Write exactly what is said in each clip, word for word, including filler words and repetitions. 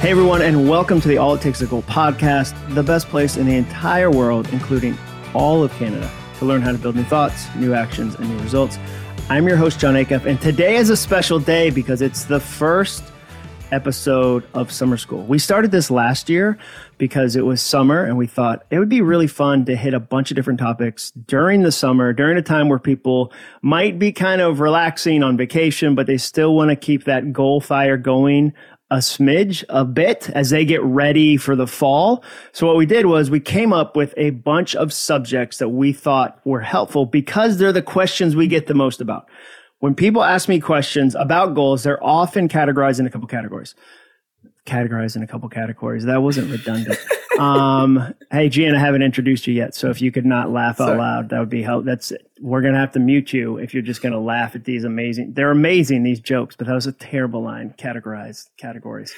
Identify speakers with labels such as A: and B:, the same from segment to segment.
A: Hey everyone, and welcome to the All It Takes a Goal podcast, the best place in the entire world, including all of Canada, to learn how to build new thoughts, new actions, and new results. I'm your host, Jon Acuff, and today is a special day because it's the first episode of summer school. We started this last year because it was summer and we thought it would be really fun to hit a bunch of different topics during the summer, during a time where people might be kind of relaxing on vacation, but they still want to keep that goal fire going a smidge, a bit, as they get ready for the fall. So what we did was we came up with a bunch of subjects that we thought were helpful because they're the questions we get the most about. When people ask me questions about goals, they're often categorized in a couple categories. Categorized in a couple categories. That wasn't redundant. um, hey, Gian, I haven't introduced you yet. So if you could not laugh out
B: Sorry.
A: loud, that would be help. That's we're going to have to mute you if you're just going to laugh at these amazing. They're amazing, these jokes, but that was a terrible line. Categorized categories.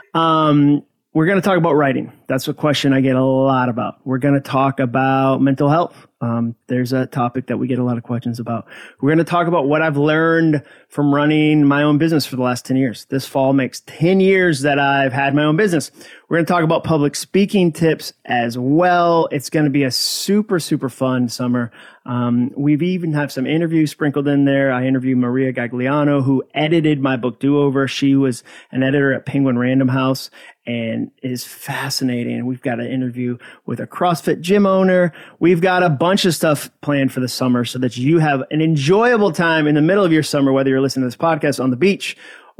A: Um, we're going to talk about writing. That's a question I get a lot about. We're going to talk about mental health. Um, there's a topic that we get a lot of questions about. We're going to talk about what I've learned from running my own business for the last ten years. This fall makes ten years that I've had my own business. We're going to talk about public speaking tips as well. It's going to be a super, super fun summer. Um, we've even have some interviews sprinkled in there. I interviewed Maria Gagliano, who edited my book Do Over. She was an editor at Penguin Random House and is fascinating. We've got an interview with a CrossFit gym owner. We've got a bunch of stuff planned for the summer so that you have an enjoyable time in the middle of your summer, whether you're listening to this podcast on the beach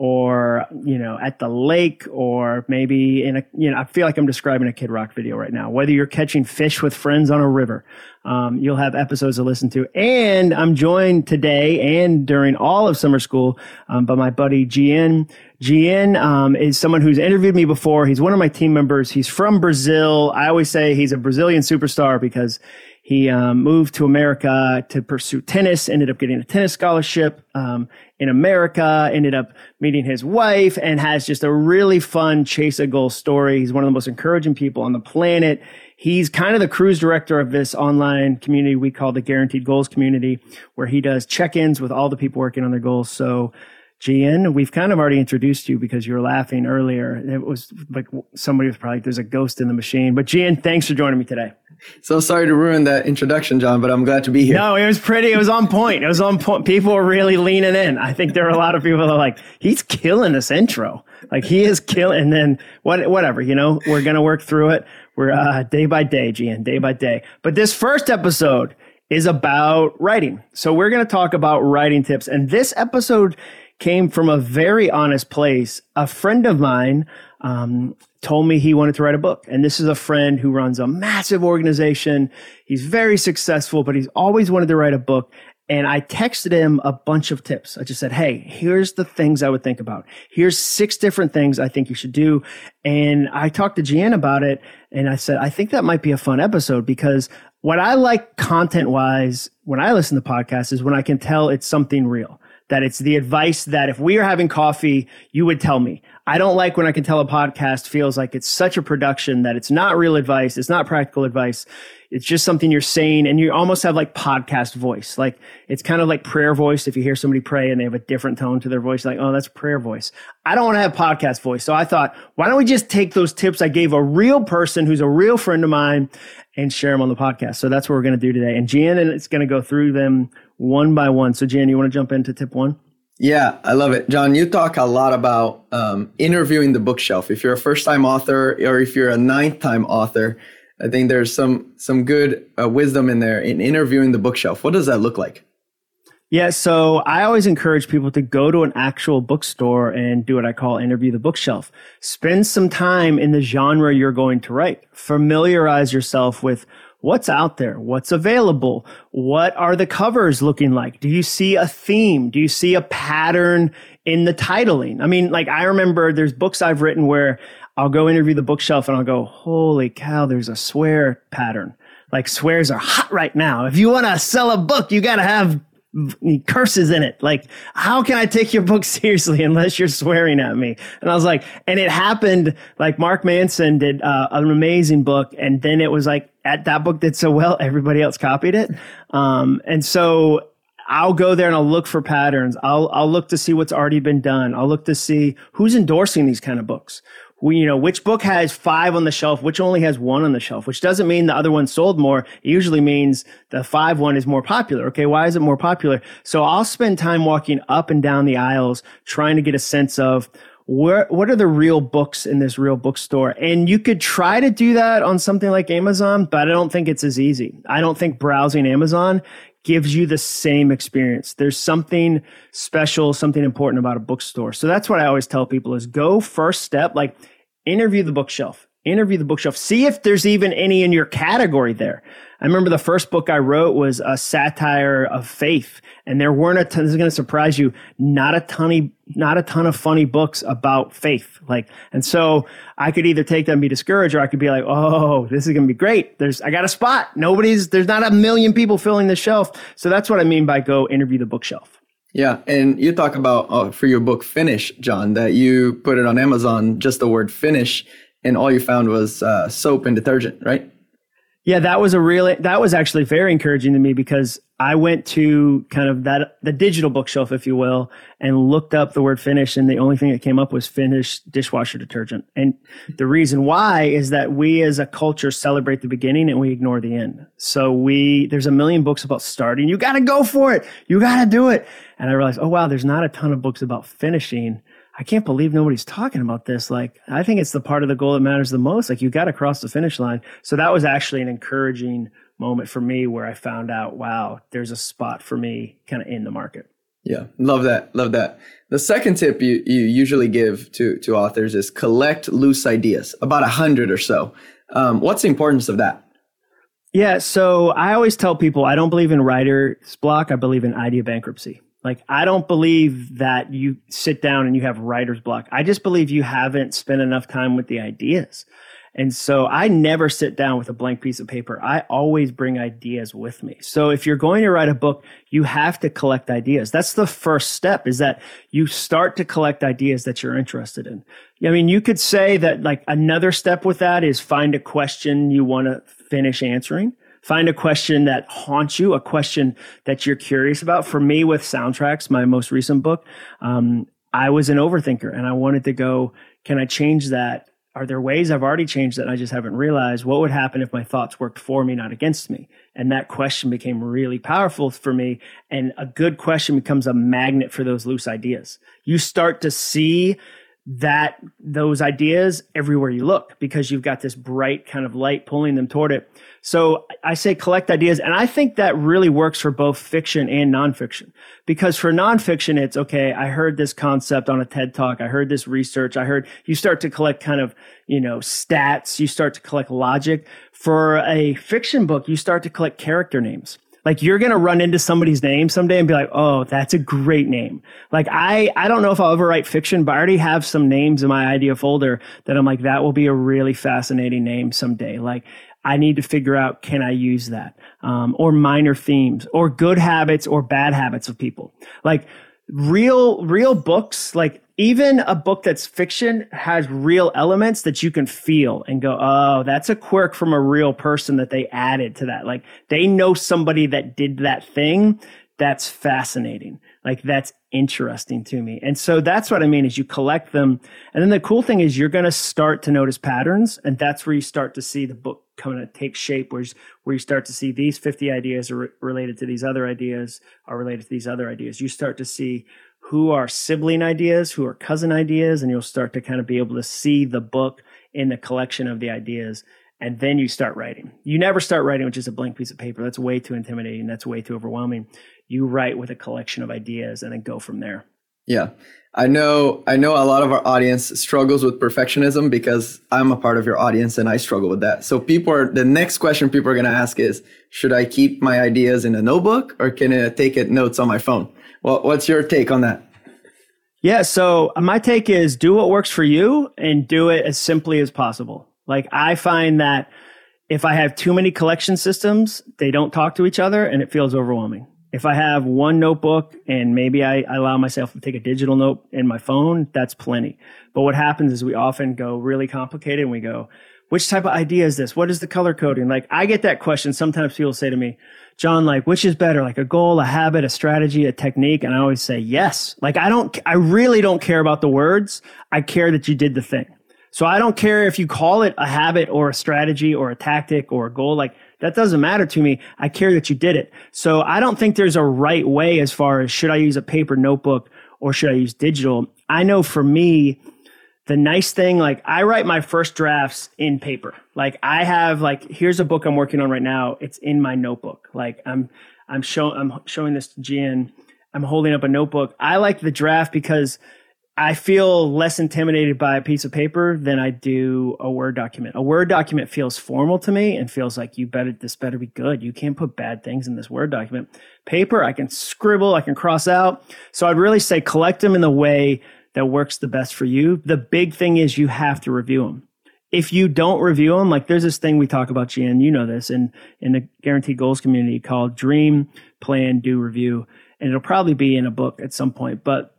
A: or, you know, at the lake, or maybe in a, you know, I feel like I'm describing a Kid Rock video right now, whether you're catching fish with friends on a river. Um, you'll have episodes to listen to. And I'm joined today and during all of summer school um, by my buddy Gian. Gian um, is someone who's interviewed me before. He's one of my team members. He's from Brazil. I always say he's a Brazilian superstar because he um, moved to America to pursue tennis, ended up getting a tennis scholarship um, in America, ended up meeting his wife, and has just a really fun chase a goal story. He's one of the most encouraging people on the planet. He's kind of the cruise director of this online community we call the Guaranteed Goals community, where he does check-ins with all the people working on their goals. So Gian, we've kind of already introduced you because you were laughing earlier. It was like somebody was probably like, there's a ghost in the machine. But Gian, thanks for joining me today.
B: So sorry to ruin that introduction, Jon, but I'm glad to be here.
A: No, it was pretty. It was on point. It was on point. People were really leaning in. I think there were a lot of people that are like, he's killing this intro. Like he is killing. And then what, whatever, you know, we're going to work through it. We're uh, day by day, Gian, day by day. But this first episode is about writing. So we're going to talk about writing tips. And this episode came from a very honest place. A friend of mine um, told me he wanted to write a book. And this is a friend who runs a massive organization. He's very successful, but he's always wanted to write a book. And I texted him a bunch of tips. I just said, hey, here's the things I would think about. Here's six different things I think you should do. And I talked to Gian about it. And I said, I think that might be a fun episode because what I like content wise when I listen to podcasts is when I can tell it's something real. That it's the advice that if we are having coffee, you would tell me. I don't like when I can tell a podcast feels like it's such a production that it's not real advice. It's not practical advice. It's just something you're saying and you almost have like podcast voice. Like it's kind of like prayer voice. If you hear somebody pray and they have a different tone to their voice, like, oh, that's prayer voice. I don't want to have podcast voice. So I thought, why don't we just take those tips I gave a real person who's a real friend of mine and share them on the podcast. So that's what we're going to do today. And Gian is going to go through them one by one. So Gian, you want to jump into tip one?
B: Yeah, I love it. Jon, you talk a lot about um, interviewing the bookshelf. If you're a first-time author or if you're a ninth-time author, I think there's some some good uh, wisdom in there in interviewing the bookshelf. What does that look like?
A: Yeah, so I always encourage people to go to an actual bookstore and do what I call interview the bookshelf. Spend some time in the genre you're going to write. Familiarize yourself with what's out there, what's available, what are the covers looking like? Do you see a theme? Do you see a pattern in the titling? I mean, like I remember there's books I've written where I'll go interview the bookshelf and I'll go, holy cow, there's a swear pattern. Like swears are hot right now. If you want to sell a book, you got to have curses in it. Like, how can I take your book seriously unless you're swearing at me? And I was like, and it happened like Mark Manson did uh, an amazing book. And then it was like at that book did so well, everybody else copied it. Um, and so I'll go there and I'll look for patterns. I'll, I'll look to see what's already been done. I'll look to see who's endorsing these kind of books. We, you know, which book has five on the shelf, which only has one on the shelf, which doesn't mean the other one sold more. It usually means the five one is more popular. Okay, why is it more popular? So I'll spend time walking up and down the aisles trying to get a sense of where, what are the real books in this real bookstore? And you could try to do that on something like Amazon, but I don't think it's as easy. I don't think browsing Amazon gives you the same experience. There's something special, something important about a bookstore. So that's what I always tell people is go first step, like interview the bookshelf, interview the bookshelf, see if there's even any in your category there. I remember the first book I wrote was a satire of faith, and there weren't a ton, this is going to surprise you, not a ton, not a ton of funny books about faith. Like, and so I could either take that and be discouraged, or I could be like, oh, this is going to be great. There's, I got a spot. Nobody's, there's not a million people filling the shelf. So that's what I mean by go interview the bookshelf.
B: Yeah. And you talk about uh, for your book, Finish, John, that you put it on Amazon, just the word finish, and all you found was uh, soap and detergent, right?
A: Yeah, that was a really, that was actually very encouraging to me because I went to kind of that, the digital bookshelf, if you will, and looked up the word Finish, and the only thing that came up was Finish dishwasher detergent. And the reason why is that we as a culture celebrate the beginning and we ignore the end. So we, there's a million books about starting. You got to go for it. You got to do it. And I realized, oh, wow, there's not a ton of books about finishing. I can't believe nobody's talking about this. Like, I think it's the part of the goal that matters the most. Like, you got to cross the finish line. So that was actually an encouraging moment for me where I found out, wow, there's a spot for me kind of in the market.
B: Yeah. Love that. Love that. The second tip you, you usually give to, to authors is collect loose ideas, about a hundred or so. Um, what's the importance of that?
A: Yeah. So I always tell people, I don't believe in writer's block. I believe in idea bankruptcy. Like, I don't believe that you sit down and you have writer's block. I just believe you haven't spent enough time with the ideas. And so I never sit down with a blank piece of paper. I always bring ideas with me. So if you're going to write a book, you have to collect ideas. That's the first step, is that you start to collect ideas that you're interested in. I mean, you could say that like another step with that is find a question you want to finish answering. Find a question that haunts you, a question that you're curious about. For me, with Soundtracks, my most recent book, um, I was an overthinker and I wanted to go, can I change that? Are there ways I've already changed that and I just haven't realized? What would happen if my thoughts worked for me, not against me? And that question became really powerful for me. And a good question becomes a magnet for those loose ideas. You start to see that those ideas everywhere you look because you've got this bright kind of light pulling them toward it. So I say collect ideas. And I think that really works for both fiction and nonfiction, because for nonfiction, it's okay. I heard this concept on a TED Talk. I heard this research. I heard you start to collect kind of, you know, stats. You start to collect logic. For a fiction book, you start to collect character names. Like, you're going to run into somebody's name someday and be like, oh, that's a great name. Like, I, I don't know if I'll ever write fiction, but I already have some names in my idea folder that I'm like, that will be a really fascinating name someday. Like, I need to figure out, can I use that? Um, or minor themes or good habits or bad habits of people. Like, real, real books, like even a book that's fiction has real elements that you can feel and go, oh, that's a quirk from a real person that they added to that. Like, they know somebody that did that thing. That's fascinating. Like, that's interesting to me. And so that's what I mean is you collect them. And then the cool thing is you're going to start to notice patterns. And that's where you start to see the book kind of take shape, where, where you start to see these fifty ideas are re- related to these other ideas are related to these other ideas. You start to see who are sibling ideas, who are cousin ideas, and you'll start to kind of be able to see the book in the collection of the ideas. And then you start writing. You never start writing with just a blank piece of paper. That's way too intimidating. That's way too overwhelming. You write with a collection of ideas and then go from there.
B: Yeah. I know, I know a lot of our audience struggles with perfectionism because I'm a part of your audience and I struggle with that. So people are, the next question people are going to ask is, should I keep my ideas in a notebook or can I take it notes on my phone? Well, what's your take on that?
A: Yeah. So my take is do what works for you and do it as simply as possible. Like, I find that if I have too many collection systems, they don't talk to each other and it feels overwhelming. If I have one notebook and maybe I, I allow myself to take a digital note in my phone, that's plenty. But what happens is we often go really complicated and we go, which type of idea is this? What is the color coding? Like, I get that question. Sometimes people say to me, John, like, which is better? Like a goal, a habit, a strategy, a technique? And I always say yes. Like, I don't, I really don't care about the words. I care that you did the thing. So I don't care if you call it a habit or a strategy or a tactic or a goal. Like, that doesn't matter to me. I care that you did it. So I don't think there's a right way as far as should I use a paper notebook or should I use digital? I know for me, the nice thing, like I write my first drafts in paper. Like I have like, here's a book I'm working on right now. It's in my notebook. Like I'm, I'm showing, I'm showing this to Jan. I'm holding up a notebook. I like the draft because I feel less intimidated by a piece of paper than I do a Word document. A Word document feels formal to me and feels like you better, this better be good. You can't put bad things in this Word document. Paper, I can scribble, I can cross out. So I'd really say collect them in the way that works the best for you. The big thing is you have to review them. If you don't review them, like there's this thing we talk about, Jan, you know this, in, in the Guaranteed Goals community called Dream, Plan, Do, Review. And it'll probably be in a book at some point. But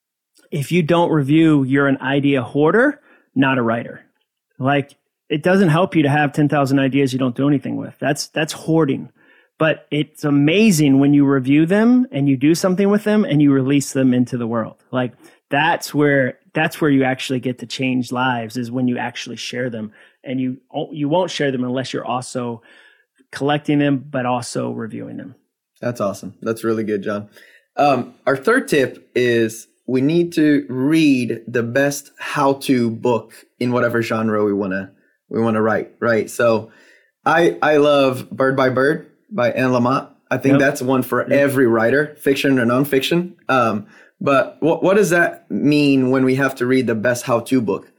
A: if you don't review, you're an idea hoarder, not a writer. Like it doesn't help you to have ten thousand ideas you don't do anything with. That's, that's hoarding. But it's amazing when you review them and you do something with them and you release them into the world. Like that's where, that's where you actually get to change lives, is when you actually share them. And you, you won't share them unless you're also collecting them, but also reviewing them.
B: That's awesome. That's really good, John. Um, our third tip is we need to read the best how-to book in whatever genre we want to we want to write, right? So I I love Bird by Bird by Anne Lamott. I think yep. that's one for yep. every writer, fiction or nonfiction. Um, but what what does that mean when we have to read the best how-to book?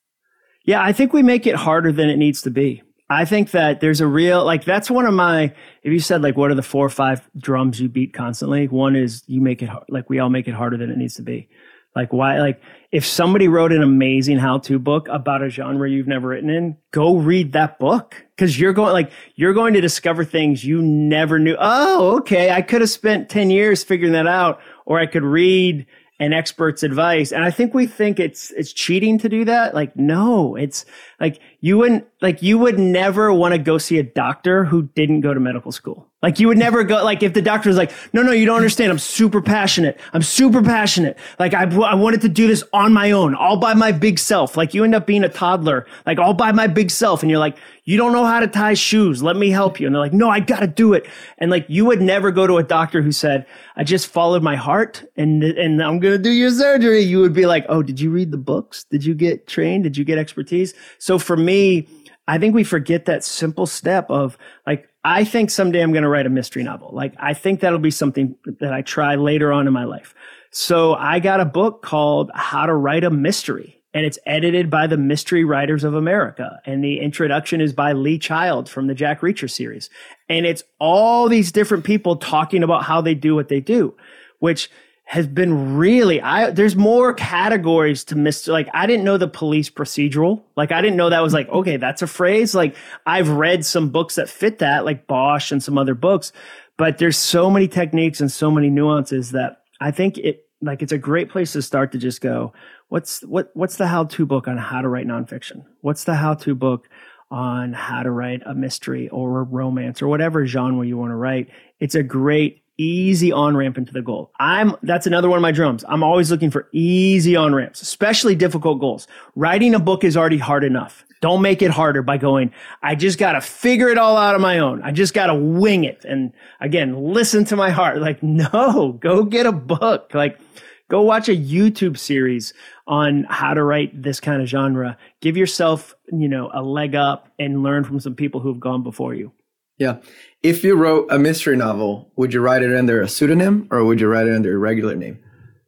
A: Yeah, I think we make it harder than it needs to be. I think that there's a real, like, that's one of my, if you said, like, what are the four or five drums you beat constantly? One is you make it, like, we all make it harder than it needs to be. Like, why, like, if somebody wrote an amazing how-to book about a genre you've never written in, go read that book. Cause you're going, like, you're going to discover things you never knew. Oh, okay. I could have spent ten years figuring that out, or I could read an expert's advice. And I think we think it's, it's cheating to do that. Like, no, it's like, you wouldn't, like, you would never want to go see a doctor who didn't go to medical school. Like, you would never go, like, if the doctor was like, no, no, you don't understand. I'm super passionate. I'm super passionate. Like, I, I wanted to do this on my own, all by my big self. Like, you end up being a toddler, like, all by my big self. And you're like, you don't know how to tie shoes. Let me help you. And they're like, no, I got to do it. And like, you would never go to a doctor who said, I just followed my heart and, and I'm going to do your surgery. You would be like, oh, did you read the books? Did you get trained? Did you get expertise? So for me, I think we forget that simple step of like, I think someday I'm going to write a mystery novel. Like, I think that'll be something that I try later on in my life. So I got a book called How to Write a Mystery, and it's edited by the Mystery Writers of America. And the introduction is by Lee Child from the Jack Reacher series. And it's all these different people talking about how they do what they do, which has been really, I, there's more categories to mystery. Like, I didn't know the police procedural. Like, I didn't know that was like, okay, that's a phrase. Like, I've read some books that fit that, like Bosch and some other books, but there's so many techniques and so many nuances that I think it, like, it's a great place to start to just go, what's, what, what's the how-to book on how to write nonfiction? What's the how-to book on how to write a mystery or a romance or whatever genre you want to write? It's a great easy on-ramp into the goal. I'm, that's another one of my drums. I'm always looking for easy on-ramps, especially difficult goals. Writing a book is already hard enough. Don't make it harder by going, I just got to figure it all out on my own. I just got to wing it. And again, listen to my heart. Like, no, go get a book. Like, go watch a YouTube series on how to write this kind of genre. Give yourself, you know, a leg up and learn from some people who've gone before you.
B: Yeah. If you wrote a mystery novel, would you write it under a pseudonym or would you write it under a regular name?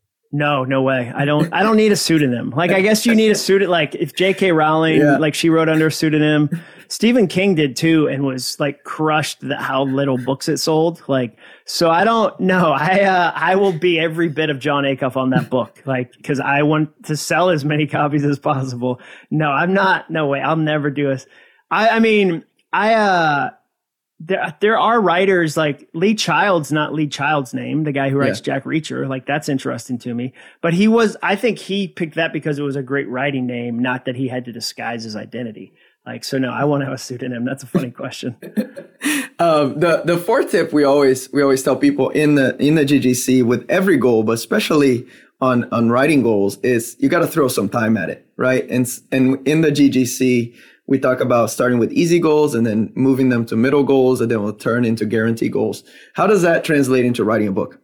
A: No, no way. I don't, I don't need a pseudonym. Like, I guess you need a pseudonym. Like, if J K Rowling, yeah. like she wrote under a pseudonym, Stephen King did too, and was like crushed that how little books it sold. Like, so I don't know. I, uh, I will be every bit of John Acuff on that book. Like, cause I want to sell as many copies as possible. No, I'm not. No way. I'll never do a, I, I mean, I, uh, There, there are writers like Lee Child's not Lee Child's name, the guy who writes yeah. Jack Reacher. Like, that's interesting to me. But he was, I think he picked that because it was a great writing name, not that he had to disguise his identity. Like, so no, I want to have a pseudonym. That's a funny question.
B: um, the the fourth tip we always we always tell people in the in the G G C with every goal, but especially on on writing goals is you got to throw some time at it, right? And and in the G G C, we talk about starting with easy goals and then moving them to middle goals, and then we'll turn into guarantee goals. How does that translate into writing a book?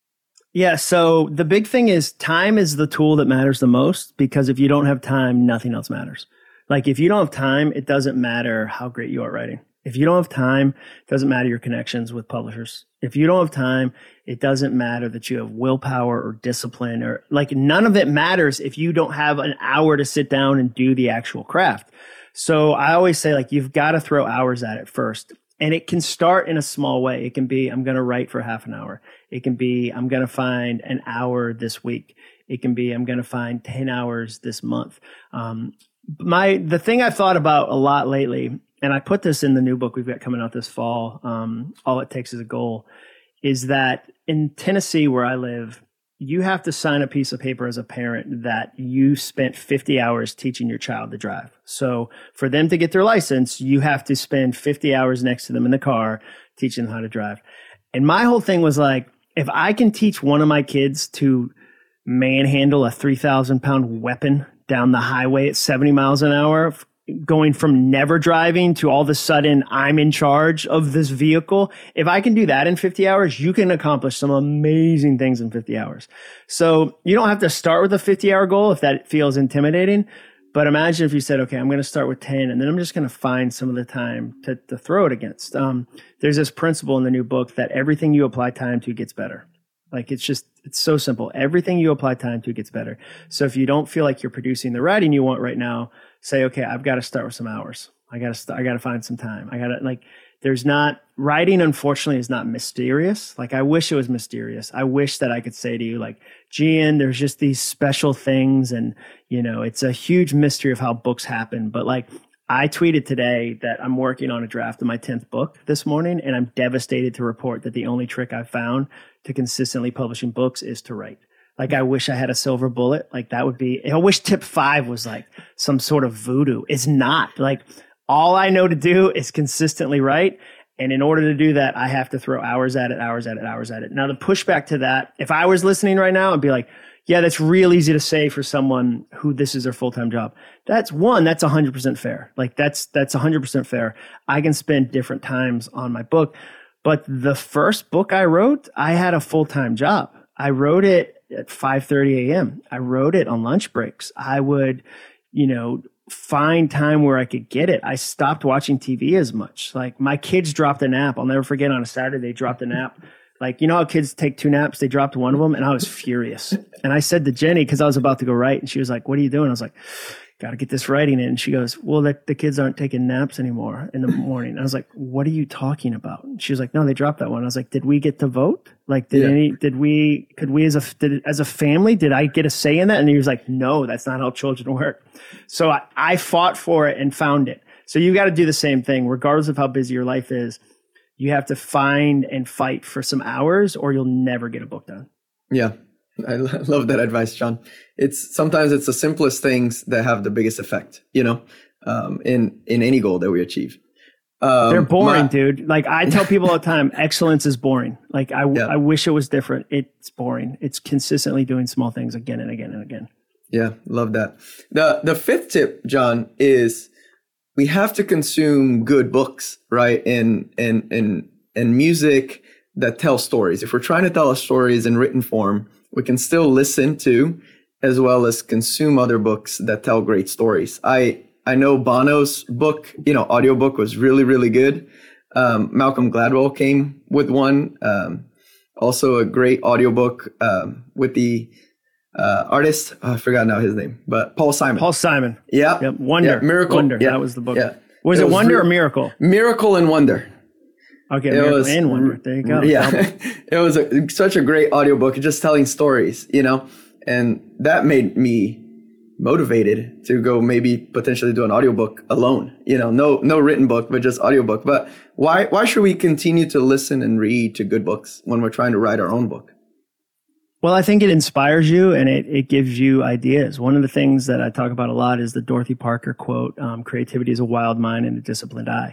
A: Yeah, so the big thing is time is the tool that matters the most, because if you don't have time, nothing else matters. Like if you don't have time, it doesn't matter how great you are at writing. If you don't have time, it doesn't matter your connections with publishers. If you don't have time, it doesn't matter that you have willpower or discipline, or like none of it matters if you don't have an hour to sit down and do the actual craft. So I always say, like, you've got to throw hours at it first. And it can start in a small way. It can be, I'm going to write for half an hour. It can be, I'm going to find an hour this week. It can be, I'm going to find ten hours this month. Um, my, the thing I've thought about a lot lately, and I put this in the new book we've got coming out this fall, um, All It Takes Is a Goal, is that in Tennessee, where I live, you have to sign a piece of paper as a parent that you spent fifty hours teaching your child to drive. So for them to get their license, you have to spend fifty hours next to them in the car teaching them how to drive. And my whole thing was like, if I can teach one of my kids to manhandle a three thousand pound weapon down the highway at seventy miles an hour, going from never driving to all of a sudden I'm in charge of this vehicle. If I can do that in fifty hours, you can accomplish some amazing things in fifty hours. So you don't have to start with a fifty hour goal if that feels intimidating. But imagine if you said, okay, I'm going to start with ten, and then I'm just going to find some of the time to, to throw it against. Um, there's this principle in the new book that everything you apply time to gets better. Like it's just, it's so simple. Everything you apply time to gets better. So if you don't feel like you're producing the writing you want right now, say, okay, I've got to start with some hours. I got to, st- I got to find some time. I got to like, there's not, writing unfortunately is not mysterious. Like I wish it was mysterious. I wish that I could say to you like, Gian, there's just these special things. And you know, it's a huge mystery of how books happen. But like I tweeted today that I'm working on a draft of my tenth book this morning, and I'm devastated to report that the only trick I've found to consistently publishing books is to write. Like, I wish I had a silver bullet. Like, that would be, I wish tip five was like some sort of voodoo. It's not. Like, all I know to do is consistently write. And in order to do that, I have to throw hours at it, hours at it, hours at it. Now, the pushback to that, if I was listening right now, I'd be like, yeah, that's real easy to say for someone who this is their full-time job. That's one, that's one hundred percent fair. Like, that's, that's one hundred percent fair. I can spend different times on my book. But the first book I wrote, I had a full-time job. I wrote it at five thirty a.m. I wrote it on lunch breaks. I would, you know, find time where I could get it. I stopped watching T V as much. Like, my kids dropped a nap. I'll never forget, on a Saturday, they dropped a nap. Like, you know how kids take two naps? They dropped one of them, and I was furious. And I said to Jenny, because I was about to go write, and she was like, what are you doing? I was like, got to get this writing in. And she goes, well, the, the kids aren't taking naps anymore in the morning. And I was like, what are you talking about? And she was like, no, they dropped that one. I was like, did we get to vote? Like, did yeah. any, did we, could we as a, did, as a family, did I get a say in that? And he was like, no, that's not how children work. So I, I fought for it and found it. So you got to do the same thing, regardless of how busy your life is. You have to find and fight for some hours, or you'll never get a book done. Yeah.
B: I love that advice, John. It's sometimes it's the simplest things that have the biggest effect, you know, um, in, in any goal that we achieve.
A: Um, They're boring, my, dude. Like, I tell people all the time, excellence is boring. Like, I, yeah. I wish it was different. It's boring. It's consistently doing small things again and again and again.
B: Yeah. Love that. The, the fifth tip, John, is we have to consume good books, right? And, and, and, and music that tell stories. If we're trying to tell our stories in written form, we can still listen to as well as consume other books that tell great stories. I, I know Bono's book, you know, audiobook was really, really good. Um, Malcolm Gladwell came with one. Um, also a great audiobook um, with the uh, artist. Oh, I forgot now his name, but Paul Simon.
A: Paul Simon.
B: Yeah.
A: Yep. Wonder.
B: Yeah. Miracle.
A: Wonder.
B: Yeah.
A: That was the book.
B: Yeah.
A: Was it, it was
B: Wonder
A: re-
B: or
A: Miracle?
B: Miracle and Wonder.
A: Okay, it Miracle was, and Wonder. There you go.
B: Yeah. It was a, such a great audiobook, just telling stories, you know, and that made me motivated to go maybe potentially do an audiobook alone, you know, no, no written book, but just audiobook. But why, why should we continue to listen and read to good books when we're trying to write our own book?
A: Well, I think it inspires you and it, it gives you ideas. One of the things that I talk about a lot is the Dorothy Parker quote, um, creativity is a wild mind and a disciplined eye.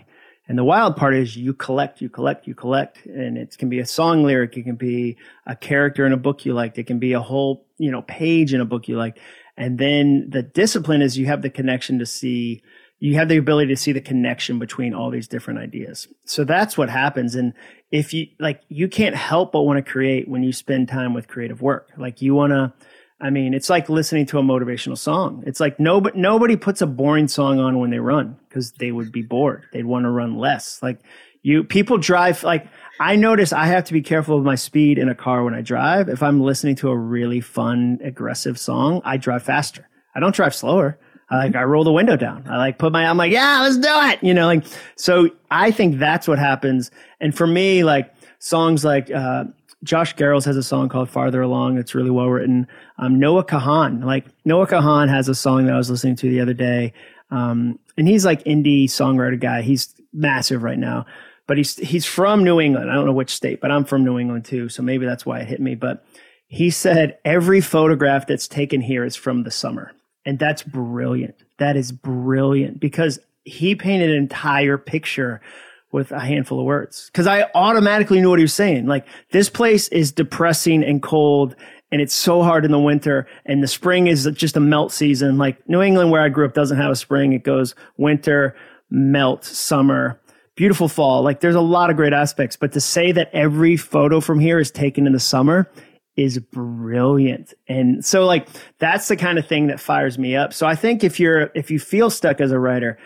A: And the wild part is you collect, you collect, you collect, and it can be a song lyric. It can be a character in a book you liked. It can be a whole, you know, page in a book you liked. And then the discipline is you have the connection to see, you have the ability to see the connection between all these different ideas. So that's what happens. And if you like, you can't help but want to create when you spend time with creative work. Like you want to, I mean, it's like listening to a motivational song. It's like nobody, nobody puts a boring song on when they run because they would be bored. They'd want to run less. Like you, people drive, like I notice I have to be careful of my speed in a car when I drive. If I'm listening to a really fun, aggressive song, I drive faster. I don't drive slower. I like, I roll the window down. I like put my, I'm like, yeah, let's do it. You know, like, so I think that's what happens. And for me, like songs like, uh, Josh Garrels has a song called Farther Along. It's really well written. Um, Noah Kahan, like Noah Kahan has a song that I was listening to the other day. Um, and he's like indie songwriter guy. He's massive right now, but he's, he's from New England. I don't know which state, but I'm from New England too. So maybe that's why it hit me. But he said, every photograph that's taken here is from the summer. And that's brilliant. That is brilliant because he painted an entire picture with a handful of words. Because I automatically knew what he was saying. Like, this place is depressing and cold, and it's so hard in the winter, and the spring is just a melt season. Like, New England, where I grew up, doesn't have a spring. It goes winter, melt, summer, beautiful fall. Like, there's a lot of great aspects. But to say that every photo from here is taken in the summer is brilliant. And so, like, that's the kind of thing that fires me up. So I think if you're, if you feel stuck as a writer,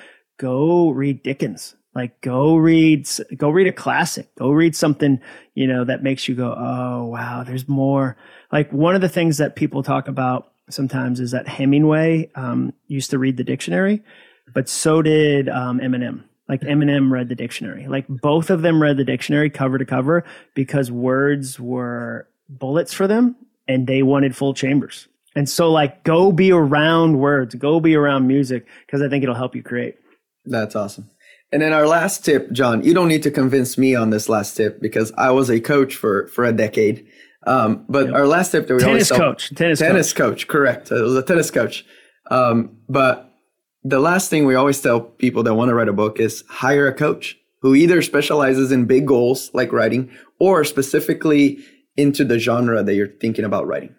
A: go read Dickens. Like, go read, go read a classic, go read something, you know, that makes you go, oh, wow, there's more. Like, one of the things that people talk about sometimes is that Hemingway um, used to read the dictionary, but so did um, Eminem. Like, Eminem read the dictionary. Like, both of them read the dictionary cover to cover because words were bullets for them and they wanted full chambers. And so, like, go be around words, go be around music, because I think it'll help you create.
B: That's awesome. And then our last tip, John, you don't need to convince me on this last tip because I was a coach for, for a decade. Um, but yep. Our last tip that we
A: tennis
B: always tell,
A: coach, tennis,
B: tennis
A: coach.
B: coach, correct. It was a tennis coach. Um, but the last thing we always tell people that want to write a book is hire a coach who either specializes in big goals like writing or specifically into the genre that you're thinking about writing.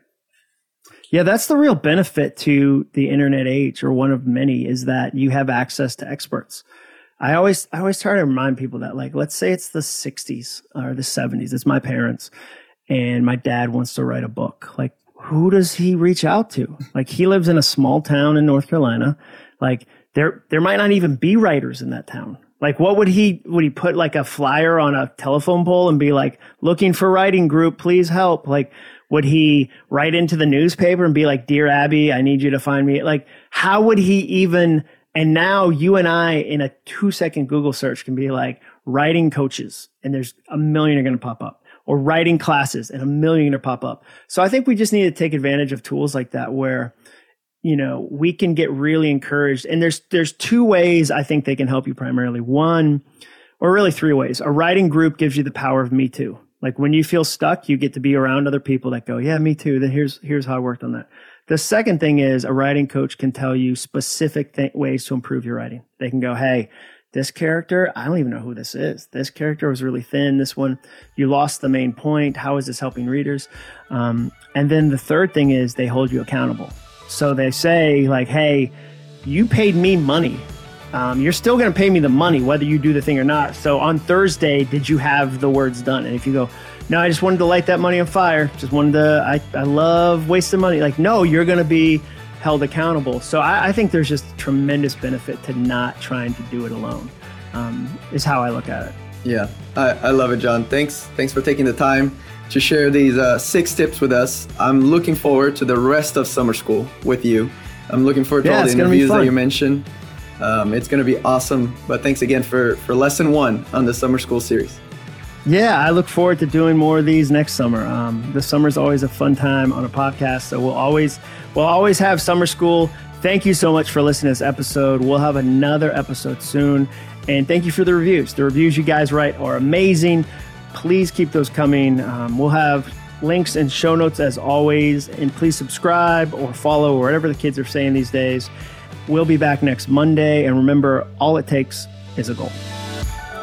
A: Yeah, that's the real benefit to the internet age, or one of many, is that you have access to experts. I always, I always try to remind people that, like, let's say it's the sixties or the seventies. It's my parents, and my dad wants to write a book. Like, who does he reach out to? Like, he lives in a small town in North Carolina. Like, there, there might not even be writers in that town. Like, what would he, would he put like a flyer on a telephone pole and be like, looking for writing group, please help? Like, would he write into the newspaper and be like, Dear Abby, I need you to find me? Like, how would he even, and now you and I in a two second Google search can be like writing coaches, and there's a million are going to pop up, or writing classes and a million are going to pop up. So I think we just need to take advantage of tools like that where, you know, we can get really encouraged. And there's, there's two ways I think they can help you primarily. One, or really three ways. A writing group gives you the power of me too. Like, when you feel stuck, you get to be around other people that go, yeah, me too. Then here's, here's how I worked on that. The second thing is a writing coach can tell you specific th- ways to improve your writing. They can go, hey, this character, I don't even know who this is. This character was really thin. This one, you lost the main point. How is this helping readers? Um, and then the third thing is they hold you accountable. So they say, like, hey, you paid me money. Um, you're still going to pay me the money, whether you do the thing or not. So on Thursday, did you have the words done? And if you go, no, I just wanted to light that money on fire. Just wanted to, I, I love wasting money. Like, no, you're going to be held accountable. So I, I think there's just tremendous benefit to not trying to do it alone, um, is how I look at it.
B: Yeah, I, I love it, John. Thanks. Thanks for taking the time to share these uh, six tips with us. I'm looking forward to the rest of summer school with you. I'm looking forward to
A: yeah,
B: all the interviews that you mentioned. Um, it's going to be awesome. But thanks again for, for lesson one on the summer school series.
A: Yeah, I look forward to doing more of these next summer. Um, the summer's always a fun time on a podcast, so we'll always we'll always have summer school. Thank you so much for listening to this episode. We'll have another episode soon, and thank you for the reviews. The reviews you guys write are amazing. Please keep those coming. Um, we'll have links and show notes as always, and please subscribe or follow, or whatever the kids are saying these days. We'll be back next Monday, and remember, all it takes is a goal.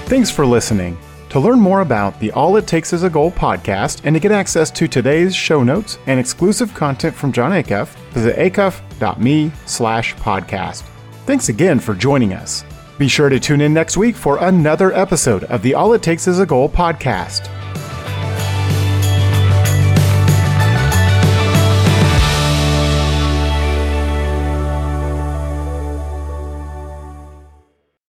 C: Thanks for listening. To learn more about the All It Takes Is a Goal podcast and to get access to today's show notes and exclusive content from Jon Acuff, visit acuff.me slash podcast. Thanks again for joining us. Be sure to tune in next week for another episode of the All It Takes Is a Goal podcast.